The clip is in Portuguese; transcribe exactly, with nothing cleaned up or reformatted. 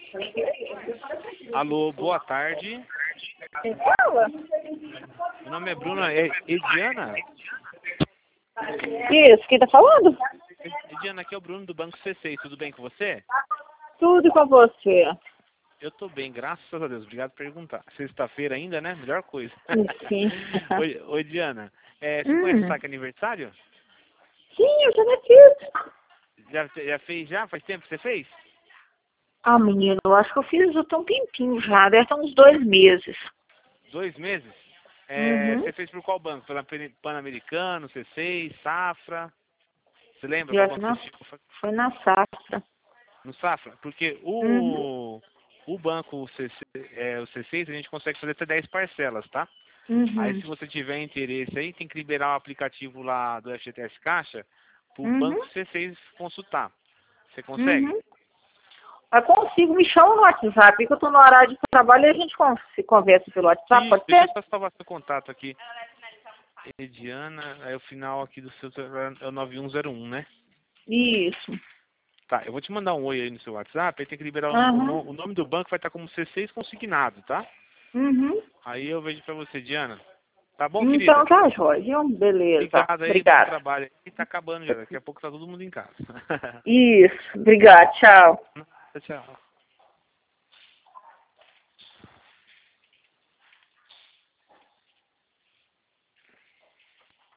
Alô, boa tarde. Quem fala? Meu nome é Bruna. É Ediana? Isso, quem tá falando? Ediana, aqui é o Bruno do Banco C seis. Tudo bem com você? Tudo com você. Eu tô bem, graças a Deus. Obrigado por perguntar. Sexta-feira ainda, né? Melhor coisa. Sim. Oi, oi, Diana. É, você Hum. conhece o saque aniversário? Sim, eu já me fiz. Já, já fez já? Faz tempo que você fez? Ah, menino, eu acho que eu fiz já tem um tempinho já, deve ter uns dois meses. Dois meses? É, Uhum. você fez por qual banco? Pela Pan- Pan-Americano, C seis, Safra? Você lembra qual Já que banco na, você fez? foi na safra. No Safra? Porque Uhum. o, o banco C seis, é, o C seis a gente consegue fazer até dez parcelas, tá? Aí Uhum. se você tiver interesse aí, tem que liberar o aplicativo lá do F G T S Caixa pro Uhum. banco C seis consultar. Você consegue? Uhum. Eu consigo, me chama no WhatsApp, que eu tô no horário de trabalho e a gente con- se conversa pelo WhatsApp, Isso, pode deixa eu ser? só salvar seu contato aqui. Ediana, aí o final aqui do seu é o nove um zero um, né? Isso. Tá, eu vou te mandar um oi aí no seu WhatsApp, aí tem que liberar o, o Uhum. no- o nome do banco, vai estar como C seis consignado, tá? Uhum. Aí eu vejo pra você, Diana. Tá bom, Então querida? tá, Jóia. Beleza. Obrigado aí, bom Obrigada. trabalho. E tá acabando já, daqui a pouco tá todo mundo em casa. Isso. Obrigada. Tchau. Tchau, tchau.